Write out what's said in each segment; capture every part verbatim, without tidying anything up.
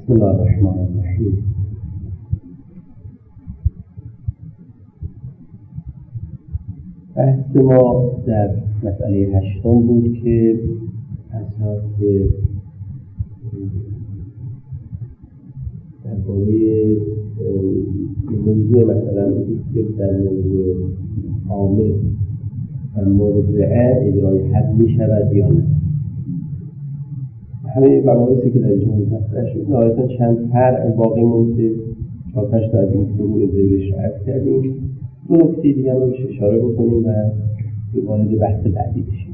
بسم الله الرحمن الرحیم. بحث ما در مسئله هشتم بود که اصلا که درباره موضوع مثلا که در موضوع عامل و مرضعه اجرای حد می شود یا نه. همه مباحثی که در اجماعی مطرح شد نهایتا چند فرع باقی موند که چهار پنج تا از این فروع زیرش رد کردیم. دو نکته دیگه رو بهش اشاره بکنیم و به وارد بحث بعدی بشیم.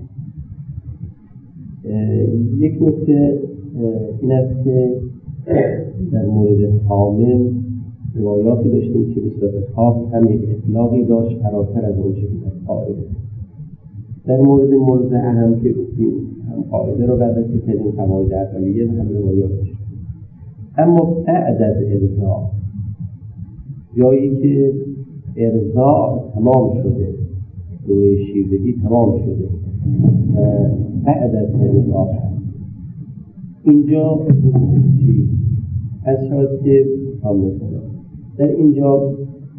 یک نکته این است که در مورد حامل روایاتی داشتیم که به صورت خاص هم یک اطلاقی داشت فراتر از اون چیزی که قاعده. در مورد مرضعه هم که گفتیم هم قاعده رو بررسی کردیم، قواعد اولیه و هم روایات داشتیم. اما بعد از ارضاع، جایی که ارضاع تمام شده، دوره شیردگی تمام شده و بعد از ارضاع اینجا چی؟ از شاید که حامل کنم در اینجا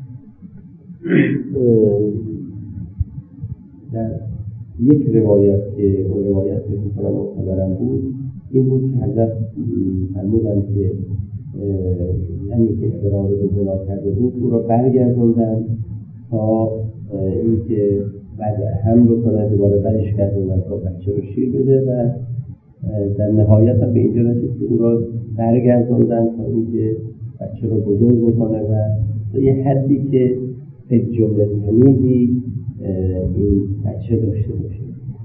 در یک روایت که اون روایت که کنم معتبرم بود این بود که حضرت فرمودن که یعنی که اقرار به زنا کرده بود او را برگردوندن تا اینکه بعد هم بکنه دوباره برش گردوندن تا بچه رو شیر بده و در نهایت هم به اینجا رسید که او را برگردوندن تا اینکه بچه رو بزرگ بکنه و تا یه حدی که به جمله تمیزی این بچه داشته باشه.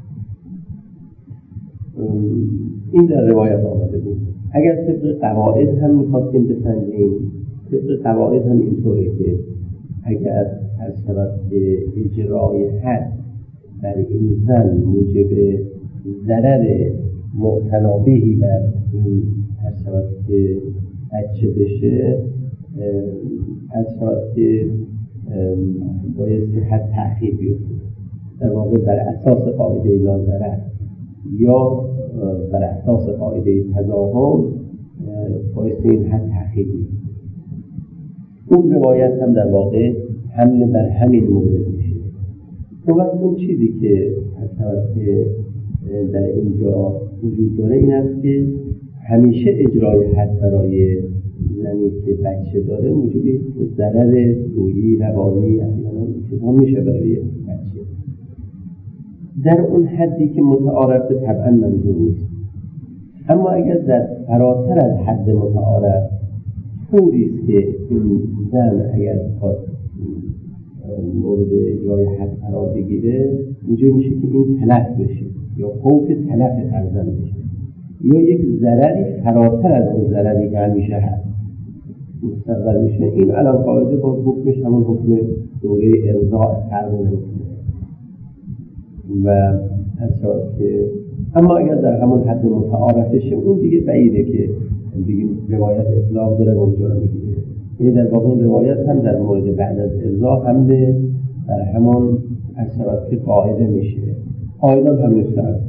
این در روایت آمده بود. اگر طبق قواعد هم میخواستیم بسنجیم، طبق قواعد هم اینطوره که اگر هر شود که اجرای حد در این زن موجب ضرر معتنابهی بر این هر شود که بچه بشه، هر شود که بایستی حد تأخیر بیفته، در واقع بر اساس قاعده لاضرر یا بر اساس قاعده تضاهم بایستی این حد تأخیر بیفته. اون روایت هم در واقع حمل بر همین مورد میشه. اون وقت اون چیزی که که در اینجا وجود داره این است که همیشه اجرای حد برای زنی که بچه داره موجب ضرر روحی، روانی احیانا چیزها میشه برای بچه، در اون حدی که متعارف طبعا منظور نیست. اما اگر در فراتر از حد متعارف طوری است که این زن اگر خواست مورد اجرای حد قرار بگیره موجب میشه که این تلف بشه یا خوف تلف فرزند بشه یا یک ضرری فراتر از اون ضرری که همیشه هست مستقبل میشه. این الان قاعده باز حکمش همون حکم دوره ارضاع فرق نمیکنه و اصلا که اما اگر در همون حد متعارفشه اون دیگه بعیده که دیگه روایت اطلاق داره اونجا رو میگیره. یعنی در واقع این روایت هم در مورد بعد از ارضاع حمله بر همون اصلا که قاعده میشه. قاعده هم هم نشته هست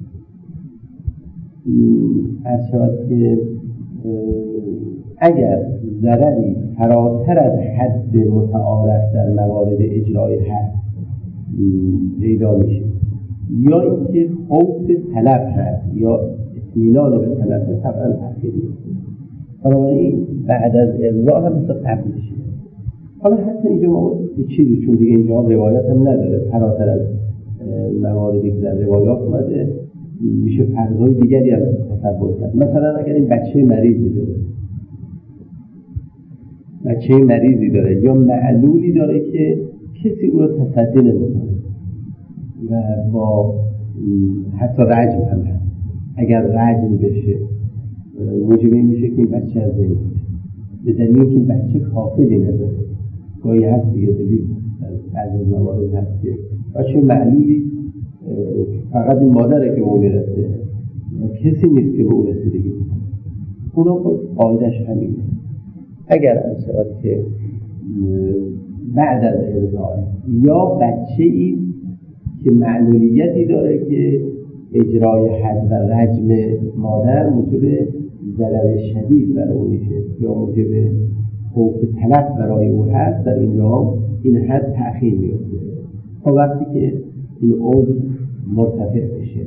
اصلا که اگر ضرری فراتر از حد متعارف در موارد اجرای حد پیدا میشه یا اینکه خوف تلف هست یا اطمینان به تلف طبعا تأخیر میشه، بنابراین بعد از ارضاع هم مثل قبل میشه. حالا حتی اینجا ما چیزی چون دیگه اینجا روایت هم نداره فراتر از مواردی که در روایات اومده میشه فرضای دیگری هم تصور کرد. مثلا اگر این بچه مریضی داره بچه مریضی داره یا معلولی داره که کسی او رو تصدی نمیکنه و با حتی رجم هم هست، اگر رجم بشه موجب این میشه که این بچه از بین بشه به دلیل که این بچه کافلی نداره. گاهی هست دیگه دلیل از این موارد هست که بچه معلولی فقط این مادره که به اون میرسه کسی نیست که به اون رسیدگی میکنه. اونا قاعدش همینه. اگر از شود که بعد از ارضاع یا بچه ای که معلولیتی داره که اجرای حد و رجم مادر موجب ضرر شدید برای او میشه یا موجب خوف تلف برای او هست، در اینجا این حد تأخیر میفته تا وقتی که این عضو مرتفع بشه.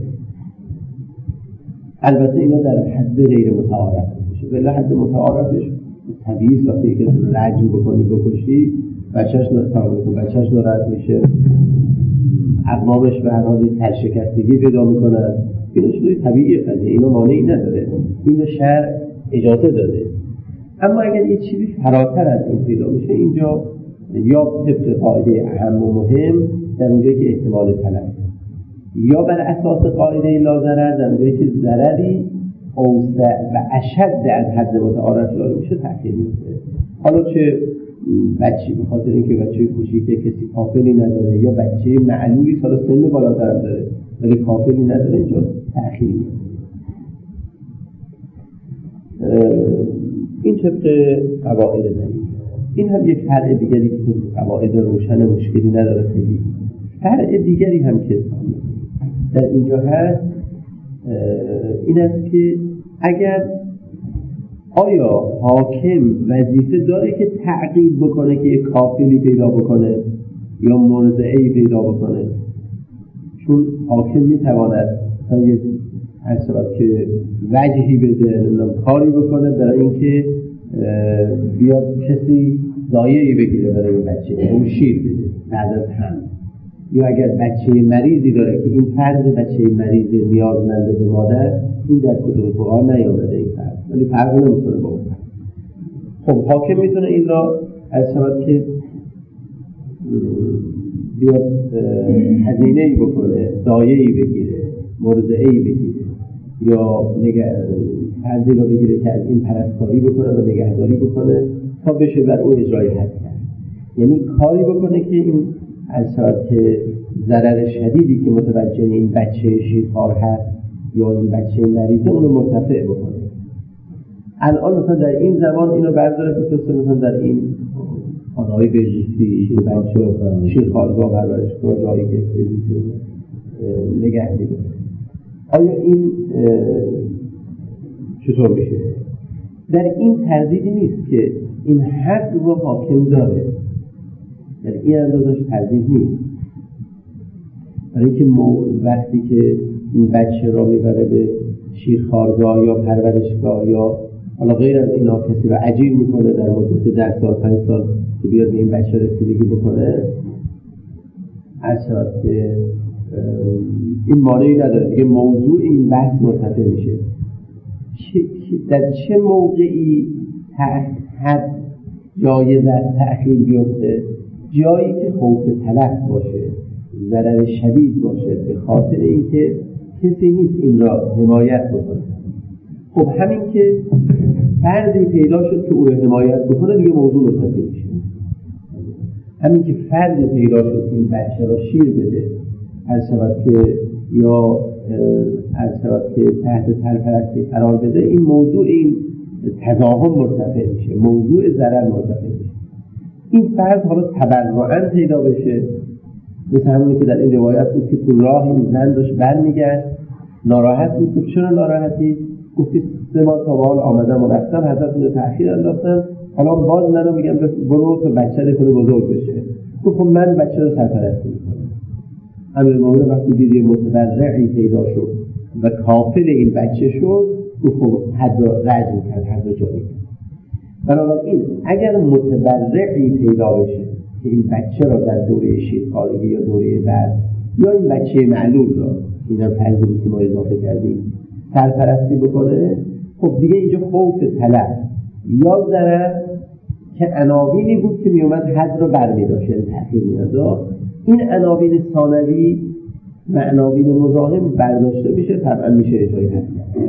البته اینا در حد غیر متعارف میشه، ولی حد متعارفش طبیعی وقتی که رجم بکنی بکشی بچهش ناراحت بچهش ناراحت میشه، اقوامش به هر حال سرشکستگی پیدا میکنن. اینا چیزای طبیعیه، قضیه اینا مانعی نداره، اینو شرع اجازه داده. اما اگر یه چیزی فراتر از این پیدا میشه، اینجا یا طبق قاعده اهم و مهم در اونجایی که احتمال تلف، یا بر اساس قاعده لا ضرر در اونجایی که ضرری اوسع و اشد از حد متعارف جاری میشه تأخیر میفته. حالا چه بچه به خاطر اینکه بچه کوچیکه کسی کافلی نداره، یا بچه معلولی سال سن بالاتر داره ولی کافلی نداره، اینجا تأخیر میفته. این طبق قواعد دلیل. این هم یک فرع دیگری که قواعد روشن مشکلی نداره. خیلی فرع دیگری هم که در اینجا هست این است که اگر آیا حاکم وظیفه داره که تعقیب بکنه که یک کافلی پیدا بکنه یا مرضعی پیدا بکنه؟ چون حاکم میتواند مثلا یک هر سبب که وجهی بده، نمیدونم کاری بکنه برای اینکه بیاد کسی ضایعی بگیره برای این بچه، اون شیر بده بعد از هم. یا اگر بچه مریضی داره که این فرض بچه مریض نیازمنده به مادر، این در کتب فقها نیامده این فرض، ولی فرق نمیکنه با اون. خب حاکم میتونه این را از سبب که بیاد هزینه‌ای بکنه، ضایعی بگیره، مرضعی بگیره، یا نگه فرضی را بگیره که از این پرستاری بکنه و نگهداری بکنه تا بشه بر او اجرای حد کرد. یعنی کاری بکنه که این از سبب که ضرر شدیدی که متوجه این بچه شیرخوار هست یا این بچه مریضه اونو مرتفع بکنه. الان مثلا در این زمان اینو برداره بفرسته مثلا در این خانه‌های بهزیستی بچه شیرخوارگاه پرورشگاه جایی که بهزیستی نگهداری بکنه. آیا این چطور میشه؟ در این تردیدی نیست که این حد رو حاکم داره، در این اندازش تردید نیست. برای اینکه وقتی که این بچه را میبره به شیرخوارگاه یا پرورشگاه یا حالا غیر از اینا کسی رو اجیر میکنه در مدت ده سال پنج سال که بیاد به این بچه رسیدگی بکنه، از شد که این مانعی نداره دیگه. موضوع این بحث مرتفع میشه. در چه موقعی حد جایز است تأخیر بیفته؟ جایی که خوف تلف باشه، ضرر شدید باشه، به خاطر اینکه کسی نیست این را حمایت بکنه. خب همین که فردی پیدا شد که او را حمایت بکنه دیگه موضوع مرتفع میشه. همین که فردی پیدا شد که این بچه را شیر بده، از شود که یا از شود که تحت سرپرستی قرار بده، این موضوع این تضاهم مرتفع میشه، موضوع ضرر مرتفع میشه. این فرد حالا تبرعاً پیدا بشه، مثل همونی که در این روایت بود که تو راه این زن داشت برمیگشت، ناراحت بود. گفت چرا ناراحتی؟ گفتی سه ماه تا به حال آمدم و رفتم، حضرتون رو تأخیر انداختم، حالا باز منو میگم برو تا بچه خود بزرگ بشه. گفت خب من بچه رو سرپرستی میکنم. امیرالمومنین وقتی دید یه متبرعی پیدا شد و کافل این بچه شد، گفت خب حد را رجم کرد، حد را جاری کرد. بنابراین اگر متبرعی پیدا بشه که این بچه را در دوره شیرخوارگی یا دوره بعد یا این بچه معلول را، این هم فرضی بود که ما اضافه کردیم، سرپرستی بکنه، خب دیگه اینجا خوف تلف یا ضرر که عناوینی بود که میومد حد را برمی‌داشت، یعنی تأخیر می‌انداخت. این عناوین ثانوی و عناوین مزاحم برداشته میشه، طبعا میشه اجرای حد کرد.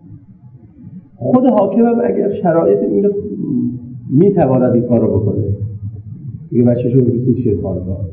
خود حاکم هم اگر شرایط اینو میتواند این کار رو بکنه، یه بچه‌شو برسید شیرخوارگاه،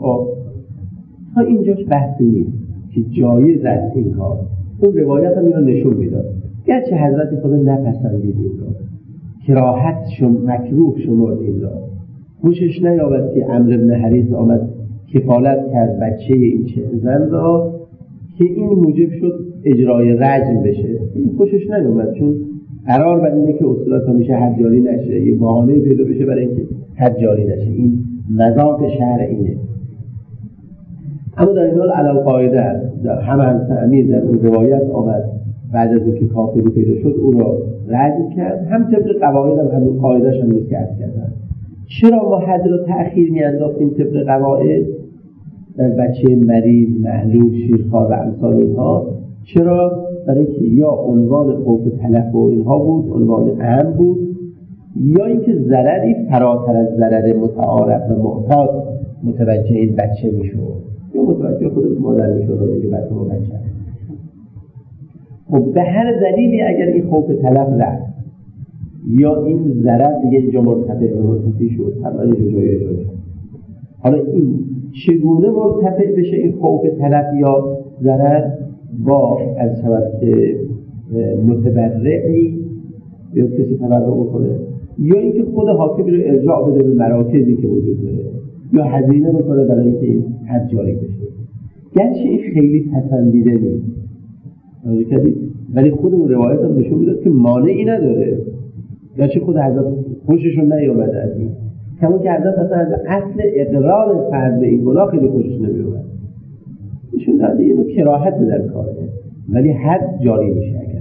تا اینجاش بحثی نیست که جایز است این کار. اون روایت هم اینو نشون میداد، گرچه حضرت خدا نپسندید این را، کراهت شم مکروه شمرد این را، خوشش نیامد که عمرو بن حریث آمد کفالت کرد بچه این زن را که این موجب شد اجرای رجم بشه. این خوشش نیامد، چون قرار بر اینه که اصولات همیشه حد جاری نشه، یه بهانه پیدا بشه برای اینکه حد جاری نشه. این مذاق شرع اینه. اما در این حال علل قاعده است، در همه هم تعمیر در اون روایت آمد بعد از اینکه کافری پیدا شد او را رد کرد، هم طبق قواعد هم همون قاعده‌اش هم نیست که عرض کردن. چرا ما حد را تأخیر می‌انداختیم طبق قواعد در بچه مریض، معلول، شیرخوار و امثال اینها؟ چرا؟ برای اینکه یا عنوان خوف تلف و اینها بود، عنوان اهم بود، یا اینکه ضرری فراتر از ضرر متعارف و معتاد متوجه این بچه میشد، یا متوجه خود مادر میشد یا اینکه بچه و بچه. خب به هر دلیلی اگر این خوف تلف رفت یا این ضرر دیگه اینجا مرتفع و مرتفع شد، طبعا اینجا جای جای حالا این چگونه مرتفع بشه این خوف تلف یا ضرر؟ با از شود که متبرعی یا کسی تبرع بکنه، یا اینکه خود حاکمی رو ارجاع بده به مراکزی که وجود داره، یا هزینه بکنه برای اینکه این حد جاری بشه. گرچه این خیلی پسندیده نیست توجه کردید، ولی خود اون روایت هم نشون میداد که مانعی نداره، گرچه خود حضرت خوششون نیامده از این، کما که حضرت اصلا از اصل اقرار فرد به این گناه خیلی خوشش نمیومد. ایشون داده اینو کراهت در کاره، ولی حد جاری میشه. اگر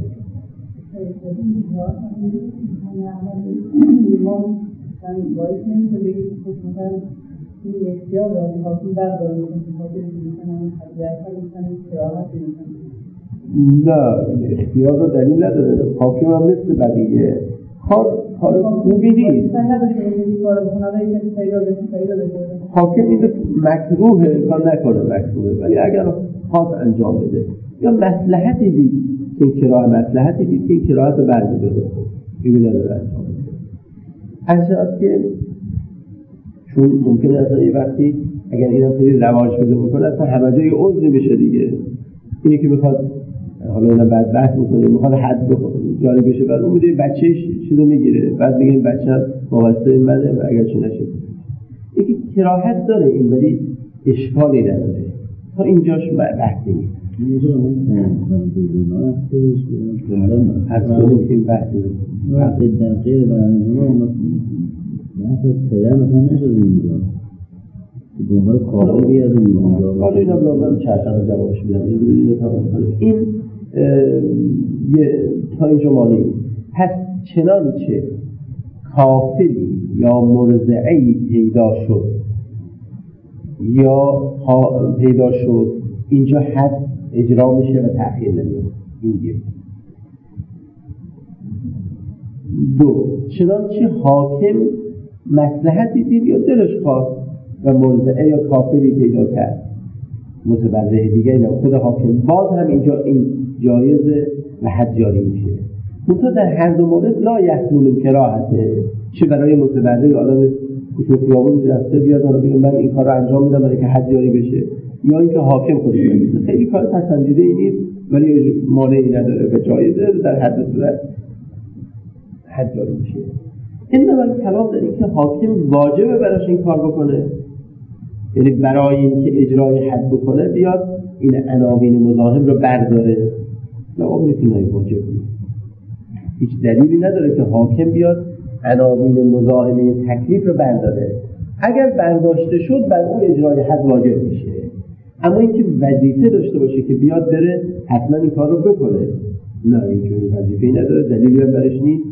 ما باید نمیشه بگید مثلا این اختیار داریم حاکم برداریم مثل خاطر میکنم حضرت میکنم کراهت میکنم. نه، اختیار رو دلیل نداره. حاکم هم مثل بقیه کار کار خوبی نیست. حاکم اینو مکروهه کار نکنه مکروهه، ولی اگر خاص انجام بده یا مصلحتی دید که این کراهت مصلحتی دید که این کراهت رو برمی‌داره، این نداره انجام بده. اصلا که چون ممکنه اصلا یه وقتی اگر اینم خیلی رواج بده بکنه اصلا همه جای عذری بشه دیگه. اینی که میخواد حالا اینا بعد بحث میکنه میخواد حد جاری بشه، بعد اون میده بچهش چیزو میگیره، بعد میگه این بچه وابسته این منه و اگر چه نشه. یکی کراهت داره این، ولی اشکالی نداره. تا اینجاش بحثی نیست. اینجا من دیدم هستش از کنیم که این بحثی نیست. وقتی در غیر برنامه بحث پدر مثلا نشده اینجا که دنبال کارو بیاده اینجا. حالا اینا بلا من چرچن جوابش میدم. این یه تا اینجا مانعی. پس چنانچه کافلی یا مرضعی پیدا شد یا پیدا شد اینجا حد اجرا میشه و تأخیر نمیاد. این یک. دو، چنانچه حاکم مصلحتی دید یا دلش خواست و مرضعه یا کافری پیدا کرد متبرع دیگه، اینا خود حاکم، باز هم اینجا این جایزه و حد جاری میشه. منتها در هر دو مورد لا یحصل کراهته، چه برای متبرع آدم کوچه خیابون رفته بیاد حالا بگه من این کار رو انجام میدم برای که حد جاری بشه، یا اینکه حاکم خودش میگه خیلی کار پسندیده ای نیست ولی مانعی نداره و جایزه، در هر دو صورت حد جاری میشه. این نوع کلام در این که حاکم واجبه براش این کار بکنه، یعنی برای اینکه اجرای حد بکنه بیاد این عناوین مزاحم رو برداره. نه میتونه واجب نیست، هیچ دلیلی نداره که حاکم بیاد عناوین مزاحمه تکلیف رو برداره. اگر برداشته شد بر اون اجرای حد واجب میشه، اما اینکه وظیفه داشته باشه که بیاد بره حتما این کار رو بکنه، نه اینجوری وظیفه‌ای نداره، دلیلی هم برش نیست.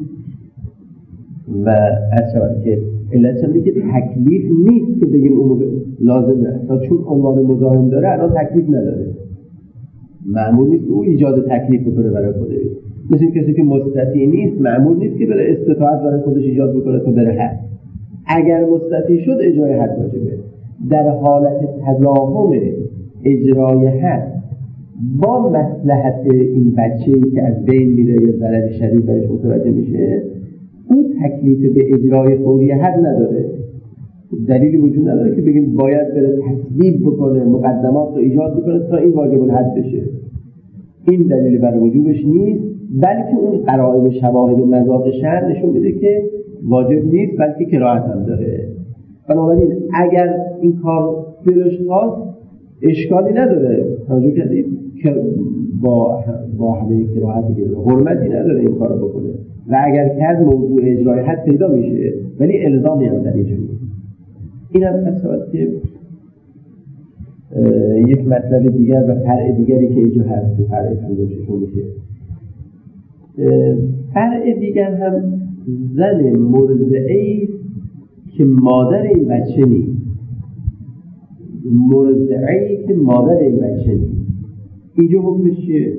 و اصلا که علت هم که تکلیف نیست که بگیم اون لازمه، تا چون عنوان مزاحم داره الان تکلیف نداره، مأمور نیست که او ایجاد تکلیف بکنه برای خودش. مثل کسی که مستطیع نیست مأمور نیست که بره استطاعت برای خودش ایجاد بکنه تا بره حد. اگر مستطیع شد اجرای حد واجبه. در حالت تضاهم اجرای حد با مصلحت این بچه‌ای که از بین میره یا ضرر شدید برش متوجه میشه، اون تکلیف به اجرای فوری حد نداره. دلیلی وجود نداره که بگیم باید بره تصویب بکنه، مقدمات رو ایجاد بکنه تا این واجب الحد بشه. این دلیل بر وجوبش نیست، بلکه اون قرائن شواهد و مذاق شرع نشون میده که واجب نیست بلکه کراهت هم داره. بنابراین اگر این کار دلش خواست اشکالی نداره، توجه کردید که با با همه کراهتی که داره حرمتی نداره این کارو بکنه، و اگر کرد موضوع اجرای حد پیدا میشه، ولی الزامی هم در اینجا نیست. این هم اصلا که یک مطلب دیگر و فرع دیگری که اینجا هست که فرع پنجمشون میشه. فرع دیگر هم زن مرضعه‌ای که مادر این بچه نیست، مرضعه‌ای که مادر این بچه نیست. اینجا حکمش چیه؟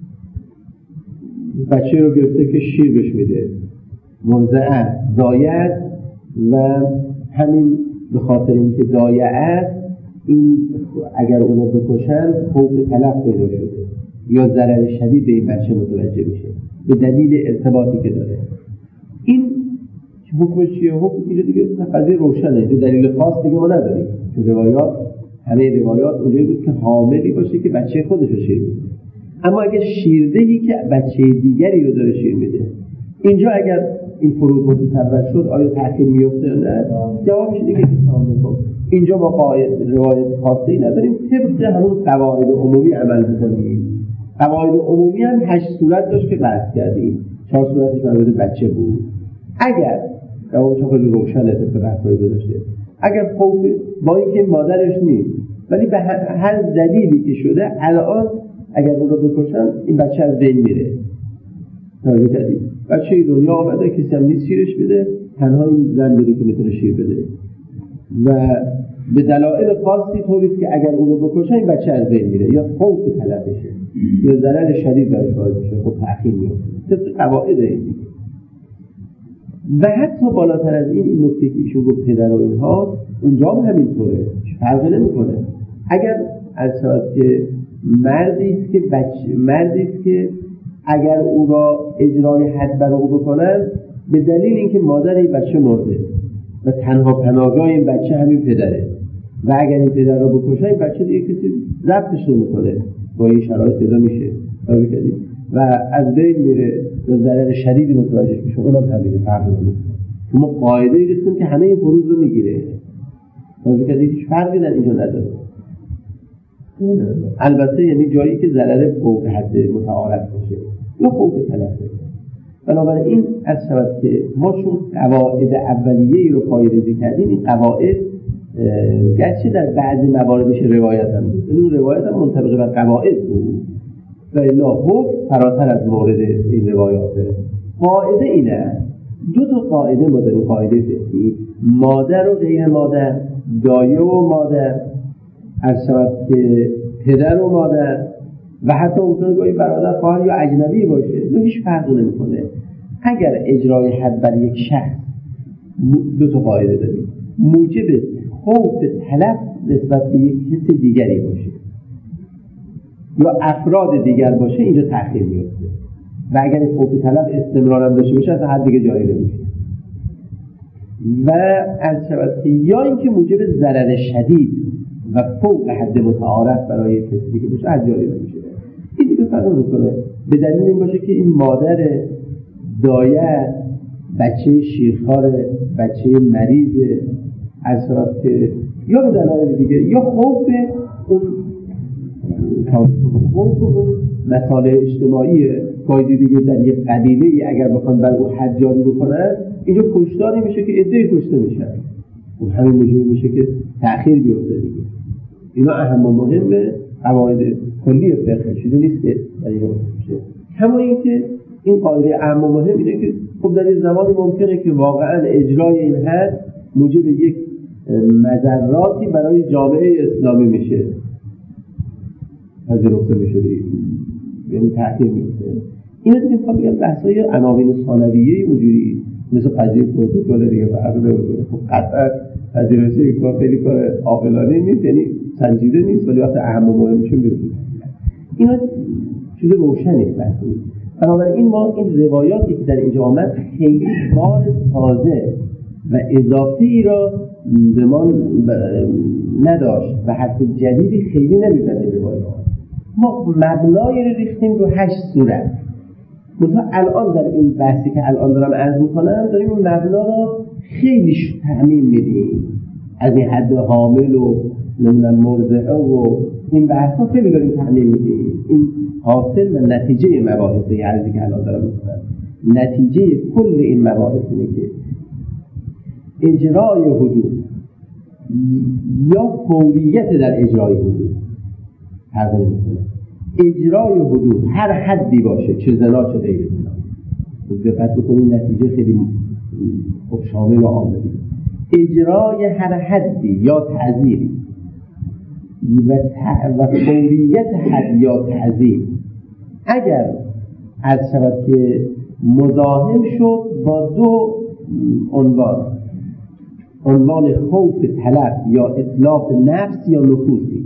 بچه رو گرفته که شیر بهش میده، مرضعه دایه و همین به خاطر اینکه دایه این اگر اونو بکشن خوف تلف پیدا شده یا ضرر شدید به این بچه متوجه میشه به دلیل ارتباطی که داره. این حکمش چیه؟ حکم اینجا دیگه قضیه روشنه، اینجا دلیل خاص دیگه ما نداریم. تو روایات همه روایات اونجایی بود که حاملی باشه که بچه خودش رو شیر میده. اما اگر شیردهی که بچه دیگری رو داره شیر میده، اینجا اگر این فروض متصور شد آیا تأخیر میفته یا نه؟ جوابش دیگه که تمام کن. اینجا ما قاعده روایت خاصی نداریم، طبق همون قواعد عمومی عمل می‌کنیم. قواعد عمومی هم هشت صورت داشت که بحث کردیم، چهار صورتش مربوط بچه بود. اگر جوابش خیلی روشنه طبق بحث‌های گذشته، اگر خوف با اینکه مادرش نیست ولی به هر دلیلی که شده الان اگر اون رو بکشن این بچه از بین میره. توجه کردید؟ بچه دنیا آمده، کسی هم نیست شیرش بده، تنها این زن بده که میتونه شیر بده و به دلایل خاصی طوریست که اگر اون رو بکشن این بچه از بین میره یا خوف تلفشه یا ضرر شدید برش وارد میشه، خب تأخیر میفته طبق قواعد این دیگه. و حتی بالاتر از این این نکته که ایشون گفت پدر و اینها اونجا هم همینطوره، فرقی نمیکنه. اگر از شاید که مردی است که بچه مردی است که اگر او را اجرای حد بر او بکنن به دلیل اینکه مادر این بچه مرده و تنها پناهگاه این بچه همین پدره و اگر این پدر را بکشن این بچه دیگه کسی ضبطش نمیکنه، با این شرایط پیدا میشه و از بین میره و ضرر شدیدی متوجه میشه. اونم همین فرق نمیکنه. ما قاعده ای داشتیم که همه این فروض رو میگیره، توجه هیچ فرقی در اینجا نداره. البته یعنی جایی که ضرر فوق حد متعارف باشه یا فوق تلفه. بنابراین از شود که ما چون قواعد اولیه‌ای رو پایه‌ریزی کردیم، این قواعد گرچه در بعضی مواردش روایت هم بود، این روایت هم منطبق بر قواعد بود و الا حکم فراتر از مورد این روایاته. قاعده اینه، دو تا قاعده ما داریم. قاعده فقهی مادر و غیر مادر، دایه و مادر، از شود که پدر و مادر و حتی اونطور گاهی برادر خواهر یا اجنبی باشه، دو هیچ فرقی نمیکنه. اگر اجرای حد بر یک شخص دو تا قاعده داریم، موجب خوف تلف نسبت به یک کس دیگری باشه یا افراد دیگر باشه، اینجا تأخیر میفته و اگر خوف تلف استمرار هم داشته باشه اصلا حد دیگه جاری نمیشه. و از شود که یا اینکه موجب ضرر شدید و فوق حد متعارف برای کسی دیگه باشه حد جاری نمیشه. این دیگه فرق میکنه به دلیل این باشه که این مادر دایه بچه شیرخوار، بچه مریض، از شود که یا به دلایل دیگه یا خوف اون خوف اون مسائل اجتماعی قاعده دیگه در یک قبیله اگر بخوان بر اون حد جاری بکنن، اینجا کشتاری میشه که عده‌ای کشته میشن، اون همین موجب میشه که تأخیر بیفته دیگه. اینا اهم و مهمه، قواعد کلی فقه چیزی نیست که در اینجا میشه. کما اینکه این قاعده اهم و مهم اینه که خب در این زمانی ممکنه که واقعا اجرای این حد موجب یک مضراتی برای جامعه اسلامی میشه، پذیرفته میشه، یعنی تأخیر میفته. اینا دیگه میخوام بگم بحثای عناوین ثانویه‌ای اونجوری مثل قضیه پروتکل دیگه فرق نمیکنه. خب قطعا پذیرش یک کار خیلی کار عاقلانه نیست، یعنی سنجیده نیست، ولی وقت اهم و مهمشه میره. اینا چیز روشنی بحثی. بنابراین ما این روایاتی که در اینجا آمد خیلی بار تازه و اضافی را به ما نداشت و حرف جدیدی خیلی نمیزنه روایات. ما مبنای رو ریختیم رو هشت صورت. مثلا الان در این بحثی که الان دارم عرض میکنم داریم این مبنا رو خیلی تعمیم میدیم، از این حد حامل و نمیدونم مرضعه و این بحثا خیلی داریم تعمیم میدیم. این حاصل و نتیجه مباحثه عرضی که الان دارم میکنم. نتیجه کل این مباحث اینه که اجرای حدود یا فوریت در اجرای حدود فرق نمی‌کنه. اجرای حدود هر حدی باشه، چه زنا چه غیر زنا، دقت بکنید نتیجه خیلی خوب شامل و عامه. اجرای هر حدی یا تعزیری و, و فوریت حد یا تعزیر اگر از شود که مزاحم شد با دو عنوان، عنوان خوف طلب یا اطلاق نفس یا نفوذی،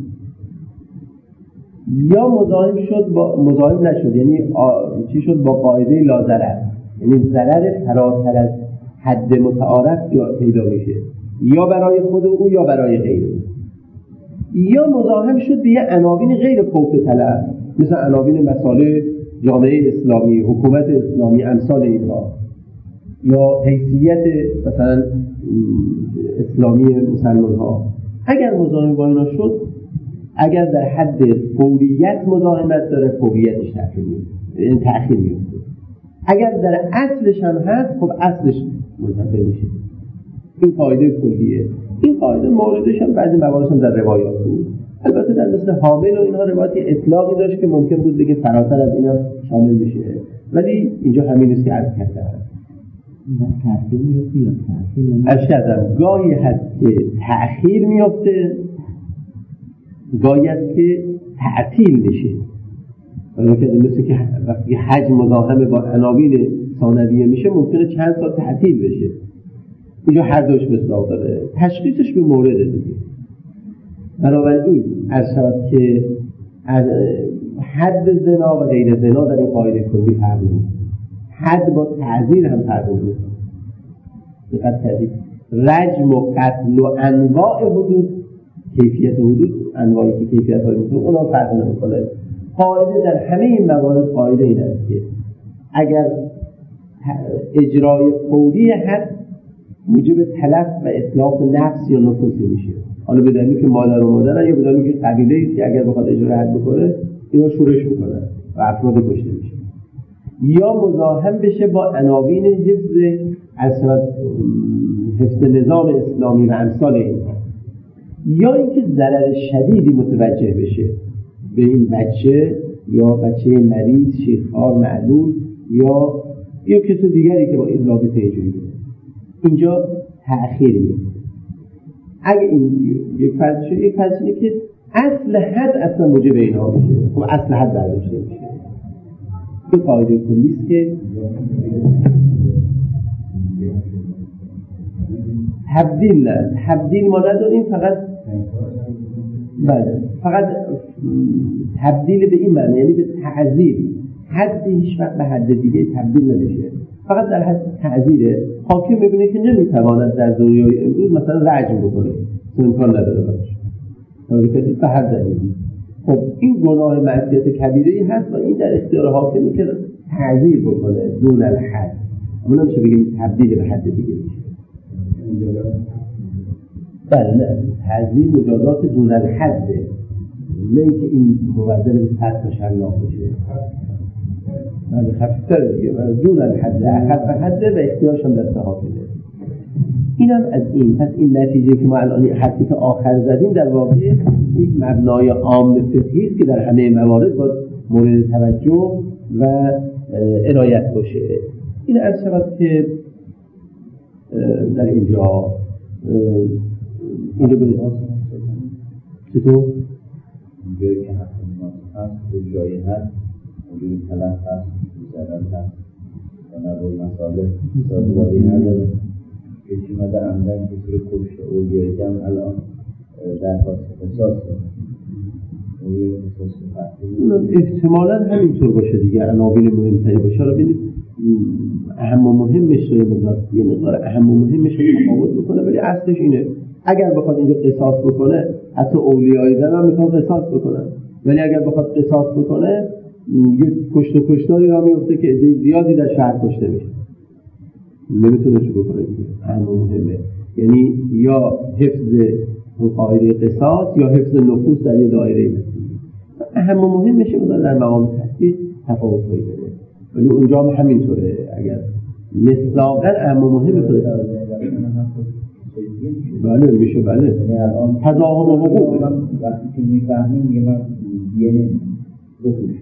یا مزاحم شد با مزاحم نشد یعنی آ... چی شد با قاعده لا ضرر، یعنی ضرر فراتر از حد متعارف یا پیدا میشه یا برای خود او یا برای غیر او، یا مزاحم شد به یه عناوین غیر خوف طلب مثل عناوین مسائل جامعه اسلامی، حکومت اسلامی، امثال اینها، یا حیثیت مثلا اسلامی مسلمان ها. اگر مزاحم با اینا شد، اگر در حد فوریت مزاحمت داره، فوریتش تأخیر میفته، یعنی تأخیر میفته. اگر در اصلش هم هست، خب اصلش منتفع میشه. این قاعده کلیه. این قاعده موردش هم بعضی موارد هم در روایات بود. البته در مثل حامل و اینها روایت اطلاقی داشت که ممکن بود بگه فراتر از اینا شامل بشه، ولی اینجا همین است که عرض کردم. تأخیر میفته یا تأخیر نمیفته؟ عرض کردم گاهی هست که تأخیر میفته، گاهی هست که تعطیل میشه. مثل که وقتی حج مزاحم با عناوین ثانویه میشه ممکنه چند سال تعطیل بشه. اینجا هر دوش مصداق داره، تشخیصش به مورد دیگه. بنابراین از شود که از حد زنا و غیر زنا در این قاعده کلی فرق نمی‌کنه. حد با تعزیر هم فرق نمی‌کنه. دقت کردید؟ رجم و قتل و انواع حدود، کیفیت حدود، انواعی که کیفیت های می‌کنه اونا فرق نمی‌کنه. قاعده در همه این موارد قاعده این است که اگر اجرای فوری حد موجب تلف و اطلاق نفس یا نفوذی میشه، حالا به دلیلی که مادر و مادرن یا به دلیلی که قبیله است که اگر بخواد اجرای حد بکنه اینا شورش میکنن و افراد کشته میشه، یا مزاحم بشه با عناوین حفظ اصلا حفظ نظام اسلامی و امثال اینها، یا اینکه ضرر شدیدی متوجه بشه به این بچه یا بچه مریض، شیخوار، معلول یا یا کسی دیگری که با این رابطه اینجوری داره، اینجا تأخیر میفته. اگه این یک فرض شد، یک فرض اینه که اصل حد اصلا موجب اینها میشه، خب اصل حد برداشته میشه. این قاعده کلی است که تبدیل نه، تبدیل ما نداریم، فقط بله فقط تبدیل به این معنی، یعنی به تعزیر. حد هیچ وقت به حد دیگه تبدیل نمیشه، فقط در حد تعزیره. حاکم میبینه که نمیتواند در دنیای امروز مثلا رجم بکنه، امکان نداره باشه، تاریخی به هر دلیلی. خب این گناه معصیت کبیره‌ای هست و این در اختیار حاکمی که تعزیر بکنه دون الحد، اما نمیشه بگیم تبدیل به حد دیگه میشه. بله نه، تعزیر مجازات دون الحده، نه اینکه این مبدل به صد تا شلاق بشه. بله خفیفتر دیگه، دون الحد، اخف حده و اختیارش هم دست حاکمه. اینم از این. پس این نتیجه که ما الان حدی که آخر زدیم در واقع یک مبنای عام فقهی است که در همه موارد باید مورد توجه و عنایت باشه. این عرض شود که در اینجا اینجا برید چطور؟ اونجایی که حق هست، اجرایی هست، اونجایی تلف هست، زدن هست و نبود مساله سازواری نداره. کسی مده عمدن کسی رو کشته اولیایی که هم الان درخواست قصاص داره، اولیایی قصاص رو احتمالا همینطور باشه دیگه، عناوین مهمتری باشه. رو بینید اهم و مهمش رو یه مقدار اهم و مهمش رو تفاوت بکنه، ولی اصلش اینه اگر بخواد اینجا قصاص بکنه، حتی اولیایی دارن هم میتونن قصاص بکنن، ولی اگر بخواد قصاص بکنه یه کشت و کشتاری را میفته که عده زیادی در شهر کشته میشه، نمیتونه چه بکنه دیگه. اهم و مهمه یعنی یا حفظ قاعده قصاص یا حفظ نفوس در یه دایره مثلی. اهم و مهمش در مقام تحقیق تفاوت هایی داره. ولی اونجا هم همینطوره. اگر مصداقاً اهم و مهم خود بله میشه، بله تضاهم و حقوق وقتی که میفهمیم میگه من یه بخوش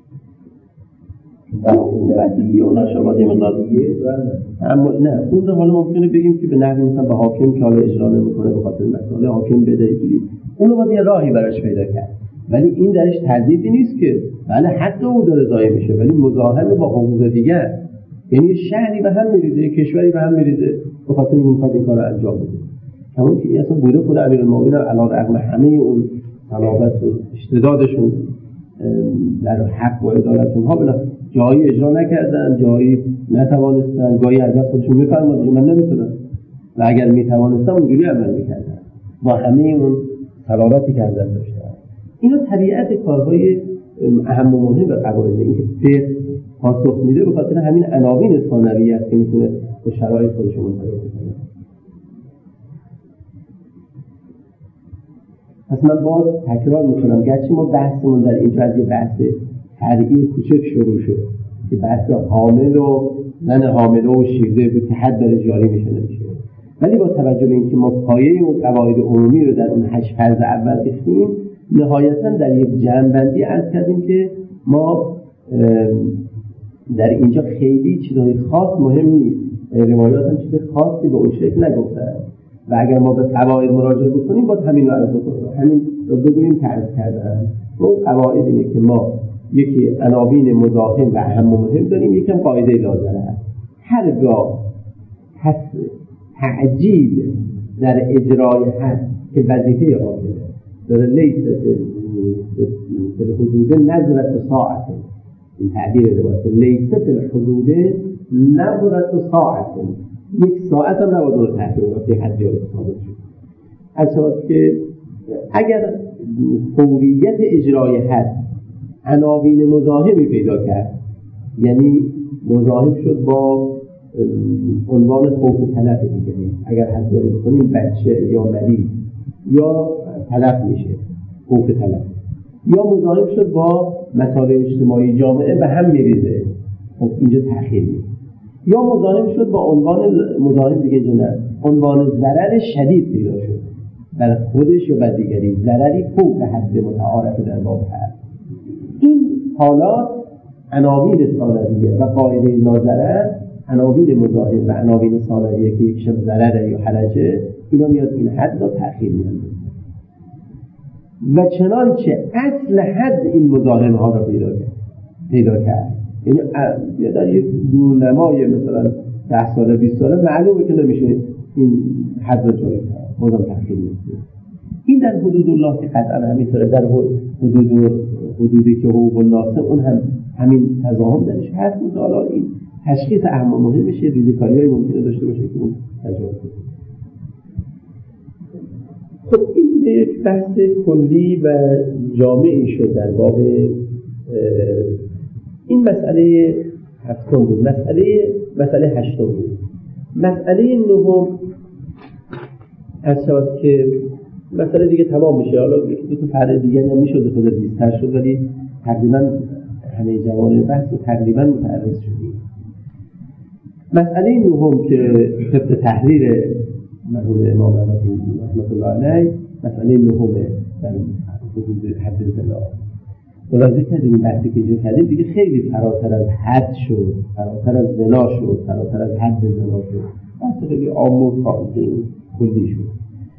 بحث دیونا شما دیمون اما نه اون رو حالا ممکنه بگیم که به نحوی مثلا به حاکم که حالا اجرا نمیکنه به خاطر مسئله حاکم بده اینجوری، اون رو باید یه راهی براش پیدا کرد. ولی این درش تردیدی نیست که بله حق او داره ضایع میشه، ولی مزاحم با حقوق دیگر، یعنی شهری به هم میریزه، کشوری به هم میریزه به خاطر اینکه میخواد این کارو انجام بده. همون که اصلا بوده خود امیرالمومنین علیرغم همه اون صلابت و اشتدادشون در حق و عدالت اونها بلا جایی اجرا نکردن، جایی نتوانستن، گاهی از خودشون میفرمادن من نمیتونم و اگر میتوانستم اونجوری عمل میکردن با همه اون صلابتی که ازش داشتن. اینا طبیعت کارهای اهم و مهم قواعد این که فقه پاسخ میده به خاطر همین عناوین ثانویه است که میتونه با شرایط خودشون منطبق کنه. پس من باز تکرار میکنم گرچه ما بحثمون در اینجا از یه بحث فرعی کوچک شروع شد که بحث حامل و زن حامله و شیرده بود که حد داره جاری میشه نمیشه، ولی با توجه به اینکه ما پایه اون قواعد عمومی رو در اون هشت فرض اول گفتیم، نهایتاً در یک جمع‌بندی عرض کردیم که ما در اینجا خیلی چیزهای خاص مهم نیست، روایات هم چیز خاصی به اون شکل نگفتن و اگر ما به قواعد مراجعه بکنیم باید همین رو عرض بکنیم، همین رو بگوییم که عرض کردن. اون قواعد اینه که ما یکی عناوین مزاحم و اهم و مهم داریم، یکم قاعده لازمه هست. هرگاه حس تعجیل در اجرای حد که وظیفه حاکمه داره لیست در حدود نظرت ساعت، این تعبیر روایت لیست در حدود نظرت ساعت، یک ساعت هم نباید رو تحقیل وقتی حد جای ثابت شد. از شد که اگر فوریت اجرای حد عناوین مزاحمی پیدا کرد، یعنی مزاحم شد با عنوان خوف تلف دیگری، اگر حد جاری بکنیم بچه یا مریض یا تلف میشه خوف تلف، یا مزاحم شد با مسائل اجتماعی جامعه به هم میریزه، خب اینجا تأخیر میشه، یا مزاحم شد با عنوان مزاحم دیگه جنر عنوان ضرر شدید پیدا شد بر خودش یا بر دیگری، ضرری فوق حد متعارف در باب هست. این حالات عناوین ثانویه و قاعده لاضرر، عناوین مزاحم و عناوین ثانویه که یکشم ضرر یا حرجه، اینا میاد این حد را تأخیر میاندازه و چنانچه اصل حد این مزاحم ها را پیدا کرد پیدا کرد یعنی در یک دورنمای مثلا ده ساله بیست ساله معلومه که نمیشه این حد را جاری کرد، بازم تأخیر میاندازه. این در حدود الله که قطعا همینطوره، در حدود حدودی که حقوق الناس اون هم همین تضاهم درش هست. مثلا این تشخیص اهم و مهمش ریزکاری‌های ممکنه داشته باشه که اون تجاوز کنه. خب این یک بحث کلی و جامعی شد در باب این مسئله هفتم بود. مسئله مسئله هشتم بود. مسئله نهم از شد که مسئله دیگه تمام میشه. حالا دو تا فرع دیگه هم میشد خود ریزتر شد، ولی تقریبا همه جوانب بحث رو تقریبا متعرض شدیم. مسئله نهم که طبق تحریر مرحوم امام رحمت الله علیه مسئله نهم در حدود حد زنا، ملاحظه کردیم بحثی که جو کردیم دیگه خیلی فراتر از حد شد، فراتر از زنا شد، فراتر از حد زنا شد، بحث خیلی عام و کلی شد.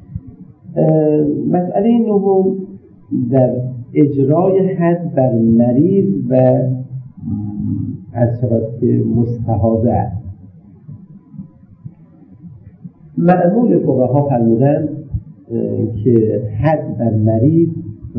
مسئله نهم در اجرای حد بر مریض و از شبت که مستحاضه است. معمول فقها فرمودن که حد بر مریض و